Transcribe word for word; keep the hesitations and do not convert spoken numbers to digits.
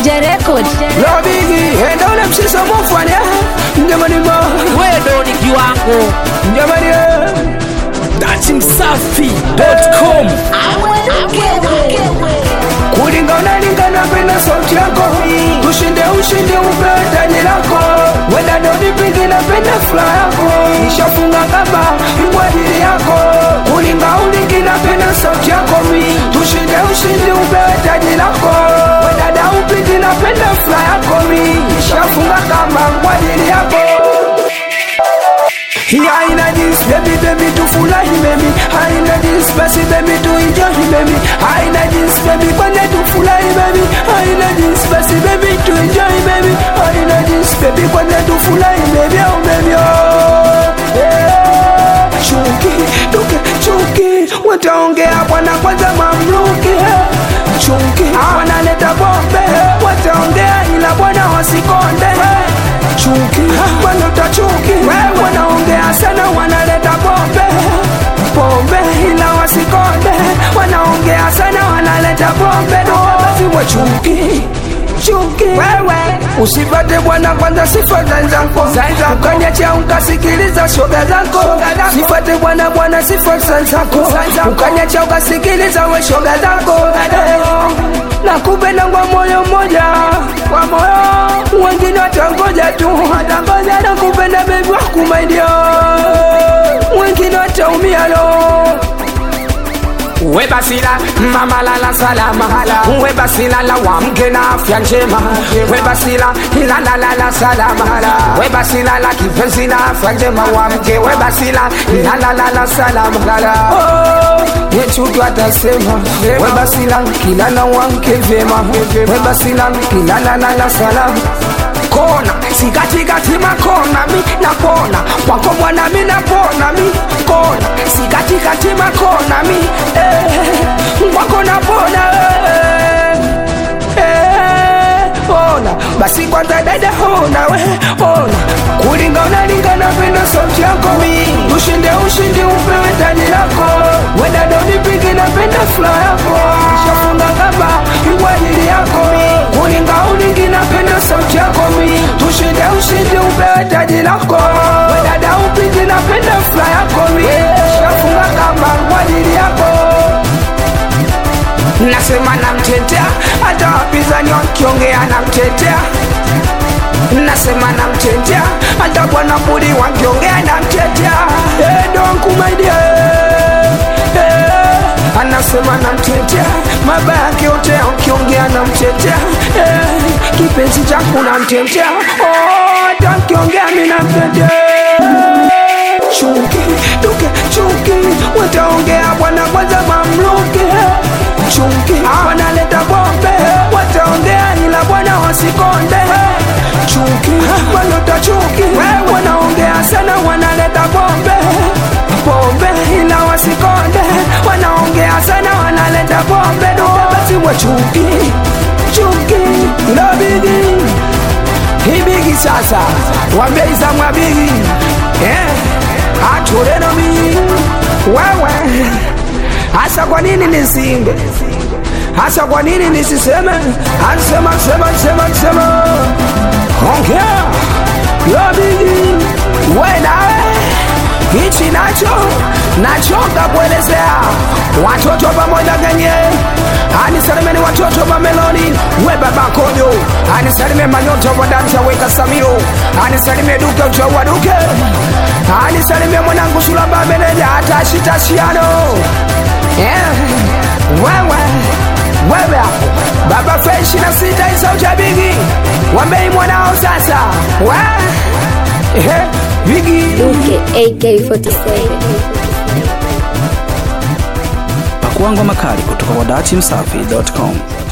Moja Record. Yo Biggie, enda ule mshiso mufwani Njamani mo Wedo ni kiwango Njamani Dachi Msafi dot com. Kulinga unalinga na penda sauti yako Tushinde ushinde upewe taji lako Wenda doni pingi na penda fla yako Nishafunga kamba kwa ajili yako Kulinga ulingi na penda sauti yako Tushinde ushinde upewe taji lako Wenda doni pingi na penda fla yako Nishafunga kamba kwa ajili yako Haina this baby baby to furahi baby Haina this basi baby to enjoy baby Haina this baby kwenye to furahi baby Haina this basi baby to enjoy baby Haina this baby kwenye to furahi baby oh baby oh yeah. Chuki, duke, chuki Wataongea bwana kwanza mamluki Chuki, wanaleta bombe Wataongea ila bwana wasikonde Chuki, bwana utachuki Wanaongea sana wanaleta pombe Pombe ila wasikonde Wanaongea sana wanaleta pombe Basi wa chuki Chuki wewe Usipate bwana kwanza sifata nzako Ukanyachia ukasikiliza shoga zako Sifate bwana bwana sifata nzako Ukanyachia ukasikiliza we shoga zako Nakupenda kwa moyo moja Kwa moyo wengine watangoja tu Watangoja nakupenda baby wakumaidia Wengine wataumia lo Uwe basila mama lala salama Uwe basila la wamke na afya njema Uwe basila ila la la la salama Uwe basila la kipenzi na afya njema wamke Uwe basila ila la la la salama oh, yechutu atasema Uwe basila kila na wamke vema Uwe basila kila la la la salama Kona, sikatikati makona mi napona Wako mwana mi napona mi Kona, sikatikati makona mi eh, Wako napona eh, eh, Ona, basi kwanza dada hona we Ona, kulinga unalinga na penda sauti yako Ushinde ushinde upewe taji lako Wenda doni pigi na penda fla yako Shafunga kamba kwa ajili yako Kulinga ulingi na penda sauti yako Tushinde ushinde upewe taji lako Wenda da upigi na penda fla yako Shafunga kamba kwa ajili yako Nasema na mtetea Hata wapizani wakiongea na mtetea Nasema na mtetea Hata bwana mbuli wakiongea na mtetea Eh don't kumaidia Eh Anasema na mtetea Mabaya kiotea ukiongea na mtetea Eh Kipenzi changu na mtetea Oh hata ukiongea mina mtetea Chuki, duke, chuki Wataongea bwana kwanza mamluki Chuki, wanaleta bombe Wataongea ila bwana wasikonde Chuki, bwana utachuki Wanaongea sana wanaleta bombe Bombe ila wasikonde Wanaongea sana wanaleta bombe Basi wa chuki, chuki Lo Biggie Hii Biggie sasa Wambeiza mwa Biggie Eh Atureno mi Wewe Hasa kwa nini nisimbe Hasa kwa nini nisiseme Ansema sema sema sema Ongea Yo Biggie Wenawe Hichi nacho Nachoka kuelezea Watoto pamoja genye Anisalimeni watoto wa Meloni We baba Kojo Anisalime manyoto wa Danja weka Samiro Anisalime duke uchawa duke Anisalime mwanangu Sulamba meneja Atashi tashiano Yeah Wewe Wewe hapo Baba Fresh na sita isaucha Biggie Wambei mwanao sasa Wewe Eh Biggie Duke A K arobaini na saba. Pakuangwa makali kutoka wadachi msafi dot com.